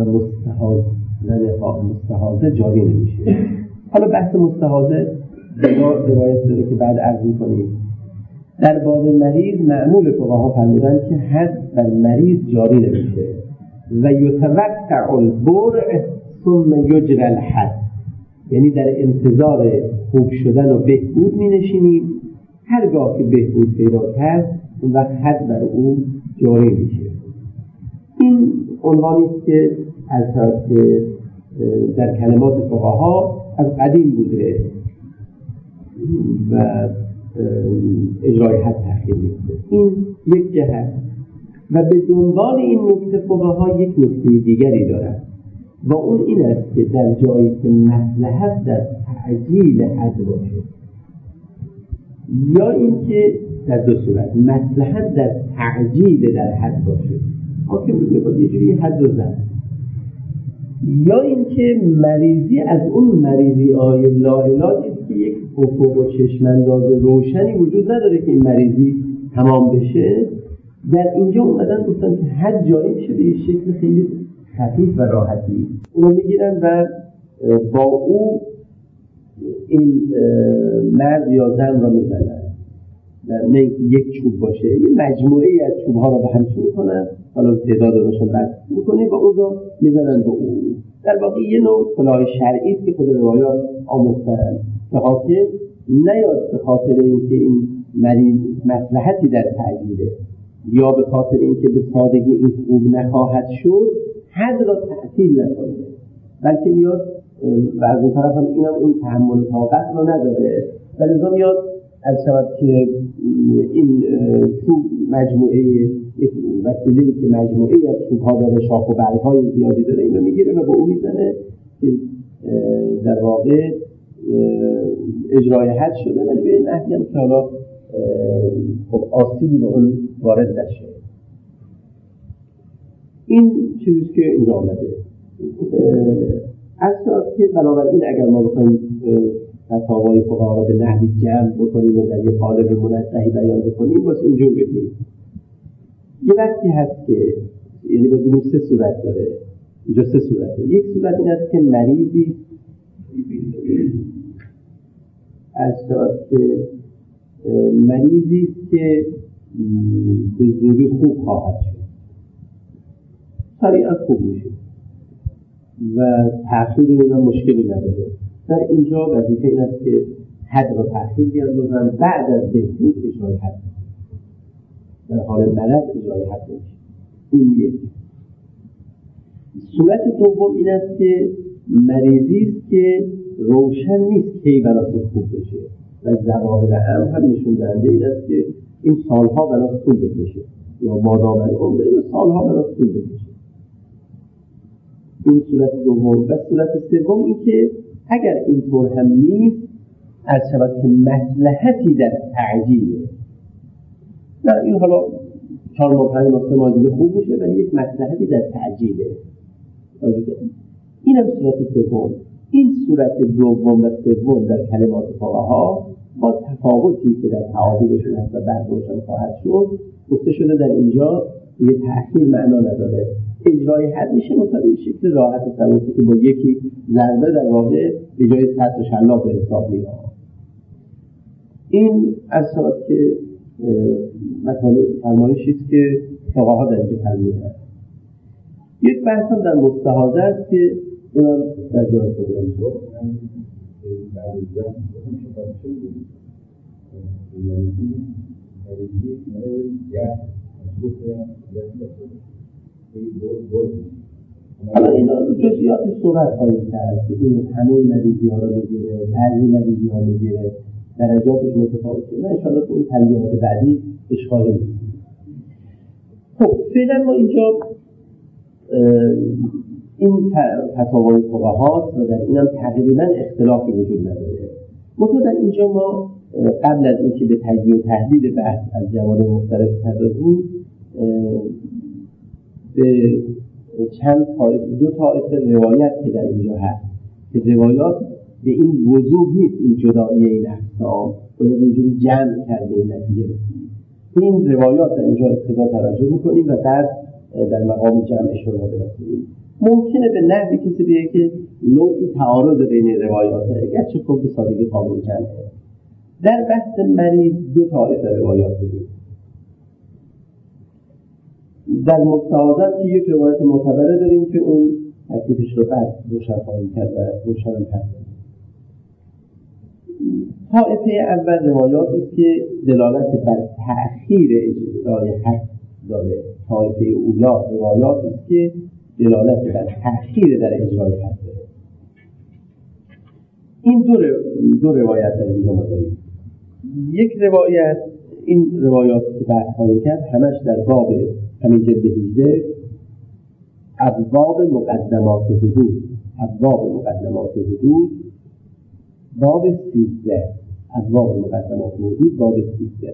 مستحاضه جاری نمیشه. حالا بحث مستحاضه روایت داره که بعد عرض می‌کنیم. در باب مریض معمول فقها فرمودن که حد بر مریض جاری نمیشه و یتوقع البرع ثم یجری الحد، یعنی در انتظار خوب شدن و بهبود می نشینیم، هرگاه که بهبود پیدا کرد اون وقت حد بر او جاری میشه. این عنوانی است که از که در کلمات فقها از قدیم بوده و اجرای حد تأخیر میفته. این یک جهت. و به دنبال این نکته فقها یک نکته دیگری دارند و اون این است که در جایی که مصلحت در تعجیل حد باشه، یا اینکه در دو صورت مصلحت در تعجیل در حد باشه، حاکم میگه یه جوری حد رو زد، یا اینکه مریضی از اون مریضی آی لاعلاجی است که یک افق و چشم‌انداز روشنی وجود نداره که این مریضی تمام بشه. در اینجا اومدن گفتن که حد جاری میشه به یک شکل خیلی خفیف و راحتی، اونو میگیرن و با او این مرد یا زن را میزنن، نه اینکه یک چوب باشه، یه مجموعه از چوبها را به هم چون میکنن، حالا تعداد روشن بس میکنه و اون را میزنن به اون. در واقع یه نوع کلاه شرعی است که خود روایات آموختن که حاکم نیاد به خاطر اینکه این مریض مصلحتی در تعجیله یا به خاطر اینکه به سادگی این خوب نخواهد شد حد را تعطیل نکنه، بلکه میاد و از اون طرف هم اینم اون تحمل طاقت را نداره و لذا میاد از شود که این چوب مجموعه یک وسیله‌ای که مجموعه از چوب‌ها داره، شاخ و برگ‌های زیادی داره، اینو میگیره و به اون میزنه که در واقع اجرای حد شده، ولی به این نحوی هم که حالا خب آسیبی به اون وارد نشه. این چیزیست که اینجا آمده. از که بنابراین اگر ما بخوایم فتاوای فقها را به نحوی جمع بکنیم و در یک قالب منزهی بیان بکنیم، واسه اینجور بگیم. یه وقتی هست که یعنی بگیم سه صورت داره، اینجا سه صورته. یک صورت این است که مریضی از که مریضی است که به زودی خوب خواهد شد، سریعا خوب میشه و تأخیر اینا مشکلی نداره. در اینجا وظیفه این است که حد را تأخیر بیاندازن، بعد از بهبود اجرای حد، در حال مرض اجرای حد نمیشه. این یک. صورت دوم این است که مریضی است که روشن نیست کی بناس خوب بشه و ظواهر هم هم نشون دهنده این است که این سالها بناس طول بکشه یا مادام العمر یا سالها بناس طول بکشه. این صورت دوم. و صورت سوم این که اگر اینطور هم نیست، از شود که مصلحتی در تعجیله، نه این حالا چهار ماه پنج ماه سه ماه دیگه خوب میشه ولی یک مصلحتی در تعجیله، این هم صورت سوم. این صورت دوم و سوم در کلمات فقها با تفاوتی که در تعابیرشون هست و بعد روشن خواهد شد گفته شده در اینجا یه تأخیر معنا نداره، اجرای حد میشه مطابق شکل راحت و سبکی که با یکی ضربه در واقع به جای صد و شلاق به حساب میاد. این اصلا که مطالب فرمایشی است که فقها در اینجا فرمودن. یک بحث هم در مستحاضه است که اونم در جای خود رو حالا اینا جزئیاتی صحبت خواهیم کرد که این همه مریضی ها رو میگیره، بعضی مریضی ها میگیره، درجاتش متفاوته. نه انشاءالله تو اون تنبیهات بعدی اشغالی میکنیم. خب فعلا ما اینجا این فتاوای فقهاست و در این هم تقریبا اختلافی وجود نداره. منتها در اینجا ما قبل از اینکه به تجزیه و تحلیل بحث از جوانب مختلف پردازیم، به چند طایفه، دو طایفه روایت که در اینجا هست که روایات به این وضوح نیست، این جدایی این اقسام باید اینجوری جمع کرده این نتیجه رسید. این روایات در اینجا ابتدا توجه میکنیم و بعد در مقام جمعشون را برسیم. ممکنه به نحوی کسی بگه که نوعی تعارض بین روایاته، اگرچه خب به سادگی قابل جمعه. در بحث مریض دو طایفه روایات داریم. در مستحاضت که یک روایت معتبره داریم که اون تکلیفش رو بعد روشن خواهیم کرد و روشن هم هست. طایفه اول روایاتی است که دلالت بر تأخیر اجرای حد داره. طایفه اولا روایاتی است که دلالت بر تأخیر در اجرای حد داره. این دو, دو روایت در اینجا ما داریم. یک روایت، این روایاتی که بحث خواهیم کرد همش در باب همین جلد هجده ابواب مقدمات حدود، ابواب مقدمات حدود باب سیزده، ابواب مقدمات حدود باب سیزده.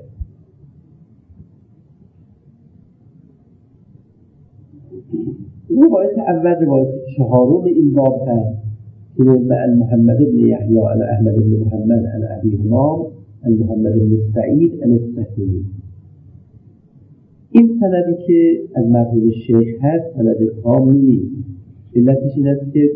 روایت اول روایت چهارم این باب هست که عن محمد بن یحیی عن احمد بن محمد عن ابی همام عن محمد بن سعید عن السکونی. این سندی که از مرحوم شیخ هست سند کاملی نیست. علتش این است که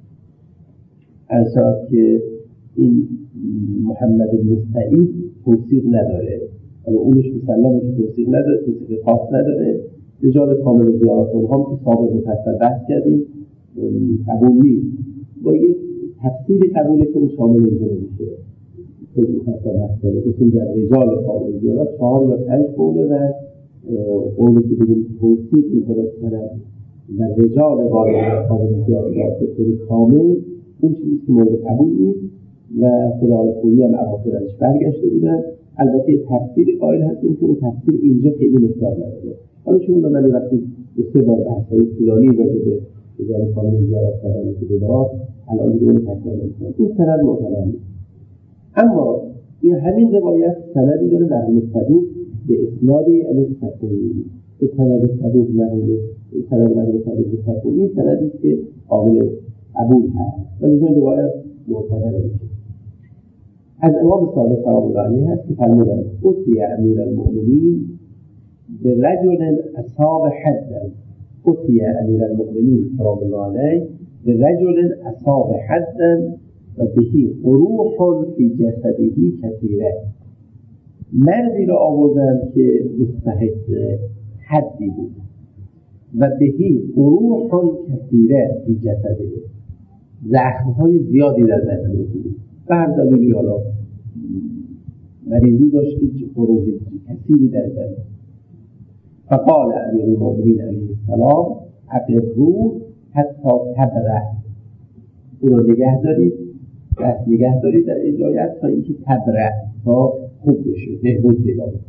ارشاد که این محمد بن سعید توثیق نداره، حالا اونش مسلمه که توثیق نداره، توثیق خاص نداره. رجال کامل زیارت اونها که سابق مفصل بحث کردیم قبول نیست، با یک تفسیر قبوله که اون شامل اینجا نمیشه. خیلی مفصل بحث کردیم گفتیم در رجال کامل زیارت چهار یا پنج قوله و قولی که بگیم توصیف میکنه سند و رجال کامل زیارت به طور کامل اون چیزی که مورد قبول نیست و خدای خویی هم اواخر ازش برگشته بودن. البته تفسیر قائل هستیم که اون تفسیر اینجا خیلی مثال نداره. حالا چون من وقتی دو سه بار بحث‌های طولانی راجع به رجال کامل زیارت کردن که دو بار الان دیگه اون تکرار نمی‌کنم. این سند معتبر نیست. اما این همین روایت سندی داره مرحوم صدوق به اسنادی علی السکونی، به سند صدوق مرحوم سند مرحوم صدوق السکونی سندی که قابل قبول هست ولی این روایت معتبر نیست. از امام صادق سلام الله علیه هست که فرمودند اتی امیر المؤمنین به رجل اصاب حدا، اتی امیر المؤمنین سلام الله علیه به رجل اصاب حدا و بهی قروح فی جسده کثیره. مردی را آوردند که مستحق حدی بود و بهی قروح کثیره فی جسده، زخم‌های زیادی در بدن او بود. به هر دلیلی حالا مریضی داشت که قروح کثیری در بدن. فقال امیر المؤمنین علیه السلام اقرؤه حتی تبرأ، او را نگه دارید، دست نگه دارید در اجرایت تا اینکه تبرأ، تا خوب بشه، بهبود پیدا کنه.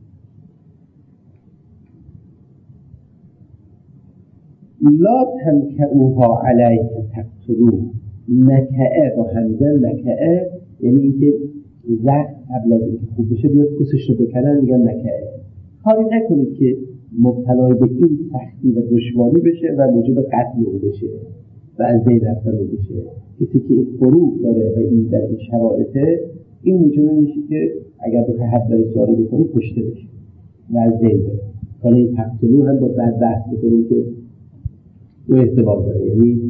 لا تنکئوها علیه تقتلوه، نکئه با همزه نکئه یعنی اینکه زخم قبل از اینکه خوب بشه بیاد پوستش رو بکنن، میگن نکئه. کاری نکنید که مبتلای به این سختی و دشواری بشه و موجب قتل او بشه و از بین رفتن او بشه. کسی که این فروغ داره و این در این شرایطه، این موجب میشه که اگر بخواه حد برش جاری بکنی کشته بشه و از بین بره. حالا این تقتلو هم با بعد بحث بکنیم که او احتمال داره، یعنی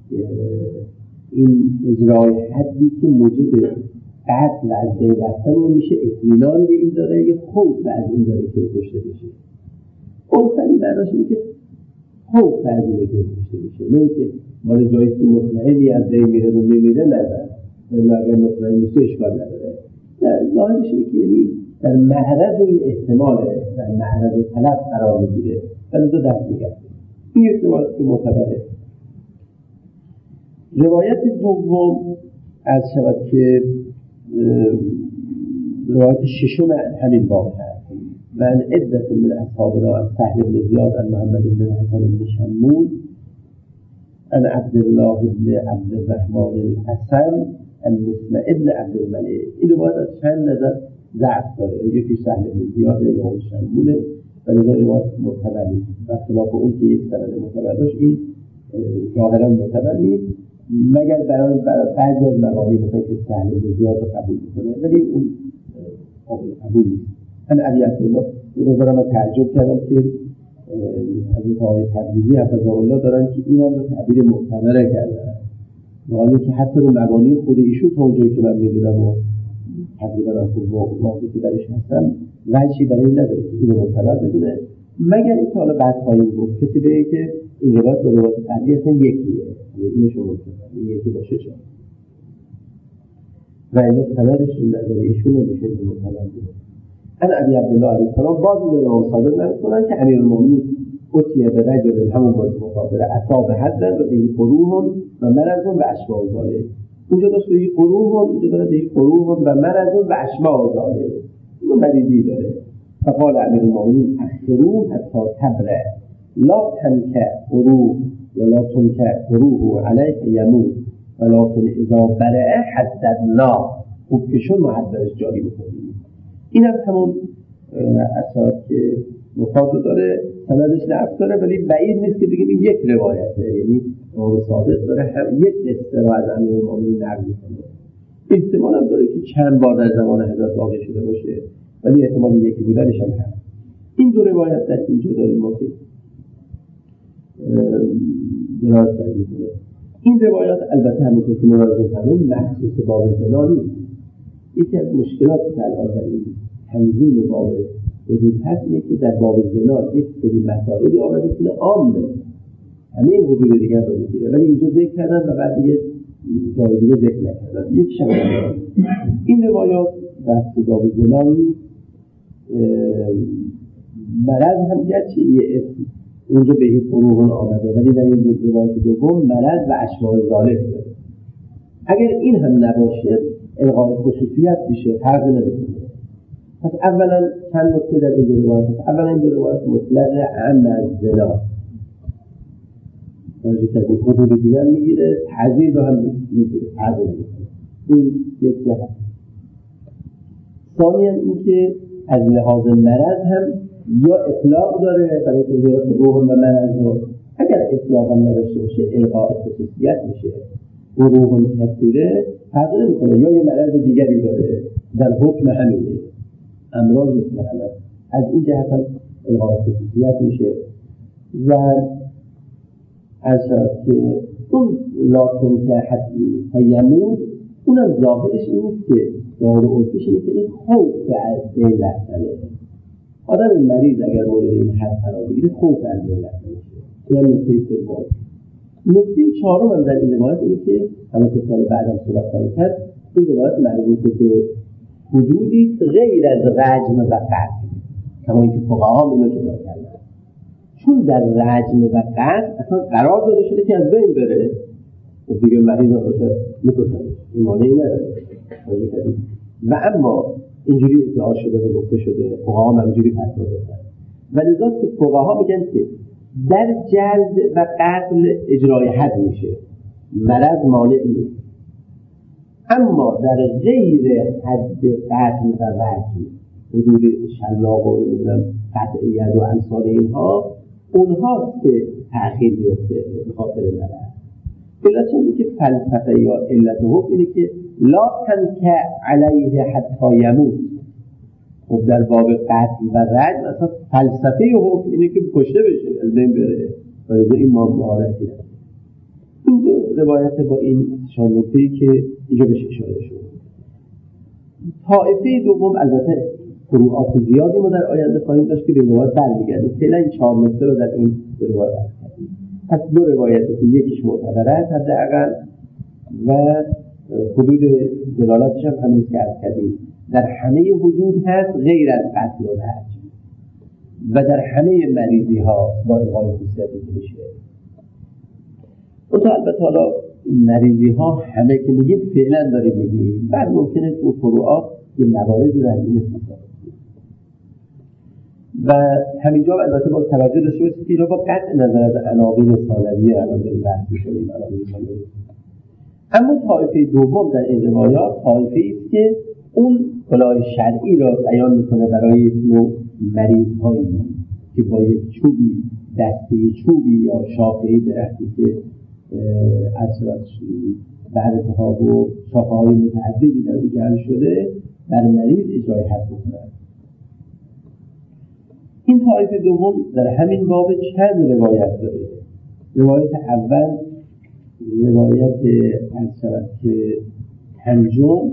این اجرای حدی که موجب قتل و از بین رفتن او میشه، اطمینان به این داره یا خوف از این داره که کشته بشه. خوفنی معناش اینه که خوف از اینه که کشته بشه، نه اینکه مال جایی که مطمئنی از بین میره و میمیره نداره، ولی اگر مطمئن نیست اشکال نداره. ظاهرش اینه که یعنی در معرض این احتماله، در معرض طلب قرار میگیره ولی دو دست میگرده. این یک روایت که معتبره. روایت دوم از شود که روایت ششم همین باب هست. من عدت من اصحابنا عن سهل بن زیاد عن محمد بن الحسن بن شمون عن عبد الله بن عبد الرحمن الحسن عن مسمع ابن عبد الملك. این روایت از چند نظر ضعف داره، یکی سهل بن زیاده یا اون شمونه ولی این روایت معتبر نیست. بخلاف اون که یک سند معتبر داشت، این ظاهرا معتبر نیست مگر برای بعضی از مقامی مثلا که سهل بن زیاد رو قبول میکنه ولی اون قبول نیست. من ابی عبدالله این رو من تعجب کردم که از این آقای تبریزی حفظه الله دارن که این هم رو تعبیر معتبره کردن، حالا که حتی رو مبانی خود ایشون تا اونجایی که من میدونم و تقریبا هم خود واقعی برش هستم وجهی برای این نداره که این رو معتبر بدونه، مگر این که حالا بعد خواهیم گفت کسی بگه که این روایت با روایت قبلی اصلا یکیه، اینش رو معتبر این یکی باشه چون و این سندش رو نداره ایشون رو میشه معتبر بدونه. ان ابی عبدالله علیه السلام بازی به امام صادق نمی‌کنن که امیر المؤمنین اتیه به رجل همون باز مقابل اصاب حدن و به قروح و مرض و اشباه ذالک. اونجا داشت به قروح، اینجا داره به قروح و مرض و اشباه ذالک، اینو مریضی داره. فقال امیرالمؤمنین اخروه حتی تبرأ لا تنک قروح ولا تنک قروح علیه یموت ولکن اذا برأ حددنا، خوب که شد معدلش جاری بکنیم. این هم همون اثرات که مفاد داره، سندش نفت داره، ولی بعید نیست که بگیم این یک روایته، یعنی امام صادق داره هم یک استرا از امیرالمؤمنین نقل میکنه. احتمال هم داره که چند بار در زمان حضرت واقع شده باشه، ولی احتمال یکی بودنش هم هست. این دو روایت در اینجا داریم ما که دراز باید میکنه. این روایات البته همونطور که مراجعه فرمودید مخصوص باب زنا نیست. یکی از مشکلات که الان در این تنظیم باب حدود هست اینه که در باب زنا یک سری مسائلی آمده که عامه، همه این حدود دیگر رو میگیره، ولی اینجا ذکر کردن و بعد دیگه جای دیگه ذکر نکردن. یک شما این روایات بحث باب زنا نیست. مرض هم گرچه یه اسم اونجا به این فروغون آمده، ولی در این روایت دوم مرض و اشباه ذالک داره. اگر این هم نباشه الغای خصوصیت میشه، فرق نمیکنه. پس اولا چند نکته در این دو روایت هست. اولا این دو روایت مطلق عام از زنا راجع که این حدود دیگر میگیره، تعزیر رو هم میگیره، فرق نمیکنه. این یک جهت. ثانیاً این که از لحاظ مرض هم یا اطلاق داره برای که روح و مرض رو، اگر اطلاق هم نداشته باشه الغای خصوصیت میشه. روح کثیره فرق نمیکنه، یا یه مرض دیگری داره در حکم همینه، امراض مثل همه، از این جهت هم الغای خصوصیت میشه. و از که اون لاتون که حتی یموت، اونم ظاهرش این نیست که دارو عرفش اینه که این خوف از بین رفتنه. آدم مریض اگر مورد این حد قرار بگیره خوف از بین رفتنه میشه. این هم نکته سوم. نکته چهارم هم در این روایت اینه که همون که سال بعدم صحبت خواهیم کرد، این روایت مربوط به حدودی غیر از رجم و قتل، کما اینکه فقها اینو جدا کردن. چون در رجم و قتل اصلا قرار داده شده که از بین بره، و دیگه مریض باشه میکشن، این مانعی نداره. و اما اینجوری ادعا شده و گفته شده، فقها هم اینجوری فتوا دادن. ولی که فقها میگن که در جلد و قتل اجرای حد میشه، مرض مانع نیست. اما در غیر حد قتل و رجم، حدود شلاق و قطعیت و امثال اینها، اونهاست که تأخیر میفته به خاطر مرض. علت اینه که فلسفه یا علت حکم اینه که لا تنک علیه حتی یموت. خب در باب قتل و رجم اصلا فلسفه حکم اینه که کشته بشه، از بین بره، ولی این ما معارضی هست. این دو روایت با این شانوکهی که اینجا بهش اشاره شده. طائفه دوم البته فروعات زیادی ما در آینده خواهیم داشت که به روایت برمیگردیم. فعلا این چهار نکته رو در این روایت هستیم. پس دو روایتی که یکیش معتبر است حداقل و حدود دلالتش هم همین که عرض کردیم، در همه حدود هست غیر از قتل و رجم و در همه مریضی ها با الغای خصوصیتی که میشه. اون تو البته حالا مریضی ها همه که میگیم فعلا داریم میگیم، بعد ممکنه تو فروعات یه مواردی رو از این استفاده کنیم. و همینجا البته با توجه داشته باشید که اینا با قطع نظر از عناوین ثانویه الان داریم بحث می‌کنیم، عناوین ثانویه. اما طایفه دوم در این روایات طایفه‌ای است که اون کلاه شرعی را بیان میکنه برای یک نوع مریض‌هایی که با یک چوبی، دسته چوبی یا شاخه درختی که از برگ‌ها و شاخه‌های متعددی در او جمع شده بر مریض اجرای حد میکنند. این طایفه دوم در همین باب چند روایت داره. روایت اول روایت از شود که پنجم،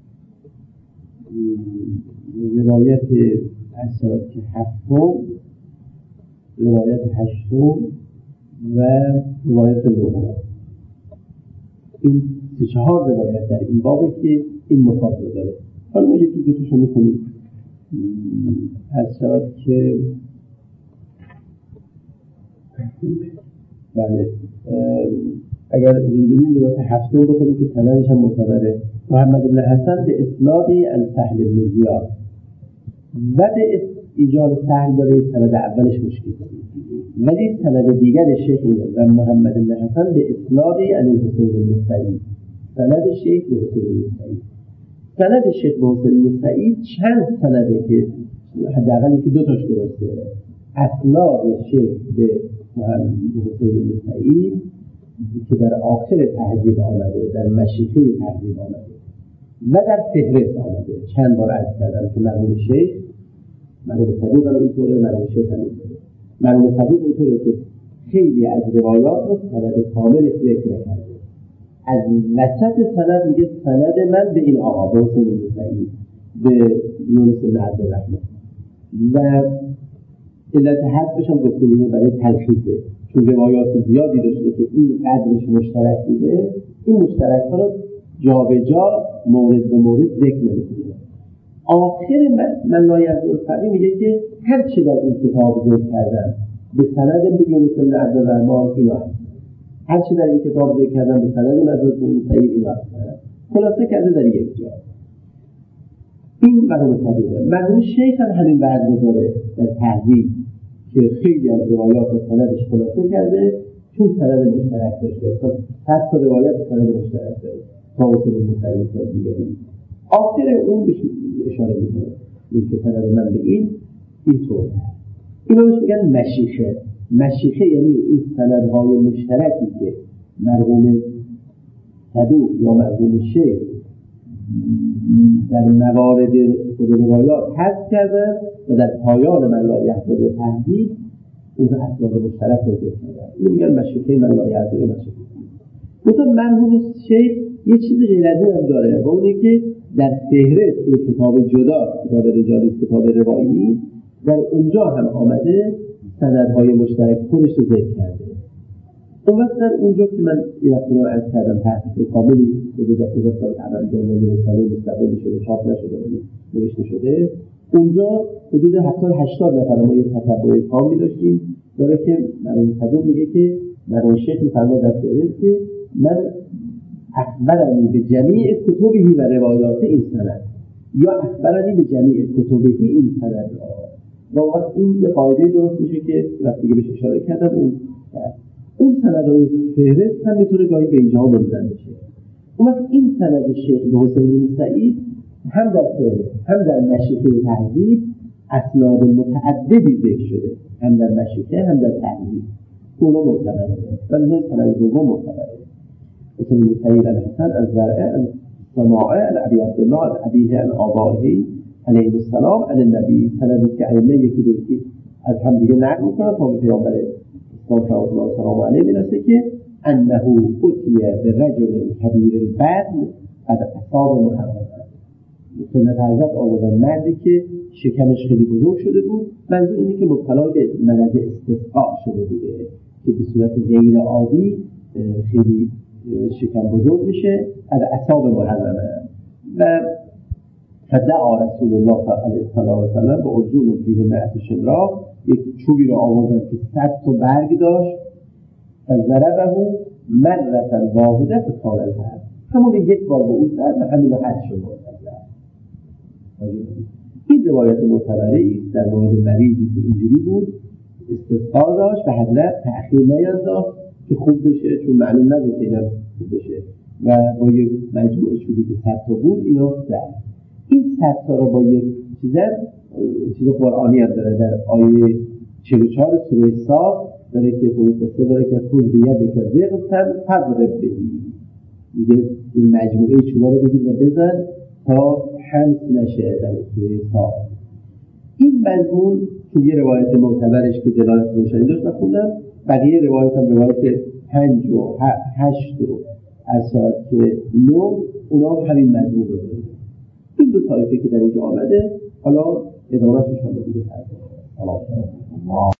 روایت از شود که هفتم، روایت هشتم و روایت نهم. این سه چهار روایت در این بابه که این مفاصله داره. حالا ما یکی دو تاشو می‌خونیم. از شود که بله اگر بدین روایت هفتم بکنیم که سندش هم معتبره. محمد بن حسن به اسنادی از سهل بن زیاد و به ایجاد سهل داره سند اولش مشکل داره، ولی سند دیگر شیخ اینه و محمد بن حسن به اسنادی از حسین بن سعید، سند شیخ به حسین بن سعید. سند شیخ به حسین بن سعید چند سنده که حداقل که دو تاش درسته. اسناد شیخ به حسین بن سعید که در آخر تهذیب آمده، در مشیخه تهذیب آمده و در فهرست آمده. چند بار عرض کردم که مرحوم شیخ، مرحوم صدوق هم اینطوره، مرحوم شیخ هم اینطوره. مرحوم صدوق اینطوره که خیلی از روایات رو سند کامل ذکر کرده. از وسط سند میگه سند من به این آقا، به حسین بن سعید، به یونس بن عبدالرحمن و علت حذفش هم گفتیم برای تلخیصه، چون روایات زیادی داشته که این قدرش مشترک بوده، این مشترک ها رو جا به جا مورد به مورد ذکر نمی‌کنه. آخر من لایحضر الفقیه میگه که هر چی در این کتاب ذکر کردن به سند به یونس بن عبدالرحمن اینا هست، هر چی در این کتاب ذکر کردن به سند مجاز بن سعید اینا هست. خلاصه کرده در یک جا. این مرحوم صدوقه. مرحوم شیخ هم همین وضع داره در تهذیب که خیلی از روایات و سندش خلاصه کرده، چون سند مشترک داشته، صد تا روایت سند مشترک داره تا حسین بن سعید تا دیگری. آخر اون بهش اشاره میکنه که سند من به این اینطور هست. اینا بهش میگن مشیخه. مشیخه یعنی اون سندهای مشترکی که مرحوم صدوق یا مرحوم شیخ در موارد روایات حذف کردن و در پایان من لایحضر تهذیب اون اسناد مشترک رو ذکر کردن. اینو میگن مشیخه من لایحضر مشیخه. مثلا مرحوم شیخ یه چیزی غیر از این هم داره و اونه که در فهرست یک کتاب جدا، کتاب رجالی، کتاب روایی نیست، در اونجا هم آمده سندهای مشترک خودش رو ذکر کرده. اون وقت در اونجا که من یه وقتی رو عرض کردم تحقیق کاملی حدود ده سال قبل دنبال رساله مستقلی شده، چاپ نشده ولی نوشته شده، اونجا حدود هفتاد هشتاد نفر ما یه تتبع کاملی داشتیم داره که مرحوم صدوق میگه که مرحوم شیخ میفرماد در فهرست که من اخبرنی به جمیع کتبه و روایات این سند یا اخبرنی به جمیع کتبه این سند و وقت این یه قاعده درست میشه که وقتی که بهش اشاره کردم اون اون سندهای فهرست هم میتونه گاهی به اینجا منظر بشه. اون وقت این سند شیخ به حسین بن سعید هم در فهرست هم در مشیخه تهذیب اسناد متعددی ذکر شده، هم در مشیخه هم در تهذیب اونا معتبره و لذا سند دوم معتبره. حسین بن سعید الحسن از زرعه از سماعه از ابی عبدالله از ابیه از آبائه علیه السلام از النبی، سندی که ائمه یکی دیگه از هم دیگه نقل میکنن تا به پیامبر اسلام صلی الله علیه میرسه که انه اتیه به رجل کبیر البدن قد اصاب محمد. سنت حضرت آوردن مردی که شکمش خیلی بزرگ شده بود، منظور اینه که مبتلا به مرض استسقاء شده بوده که به صورت غیر عادی خیلی شکم بزرگ میشه، از اصاب محرمه. و فدعا رسول الله صلی الله علیه و سلم به عجول فیه مئة شمراغ، یک چوبی رو آوردن که صد تا برگ داشت، فضربه مرة واحده فکان الحد، همون یک بار به اون زد و همین حد شد. این روایت معتبره است در مورد مریضی که اینجوری بود، استسقا داشت و حضرت تأخیر نینداخت که خوب بشه، چون معلوم نبود که اینم خوب بشه و با یک مجموعه چوبی که صد تا بود اینو زد. این صد تا رو با یک چیز چیز قرآنی هم داره در آیه چهل و چهار سوره صاف داره که اون قصه داره که خود بیاد که زغتن فضرب بهی، میگه این مجموعه چوبا رو بگید و بزن تا حمس نشه در سوره صاف. این مضمون تو یه روایت معتبرش که دلالت روشنی داشت خوندم، بقیه روایت هم روایت پنج و هشت و از ساعت که نو اونا هم همین مضمون رو داره. این دو طایفه که در اینجا آمده، حالا ادامه‌اش رو شما بگید.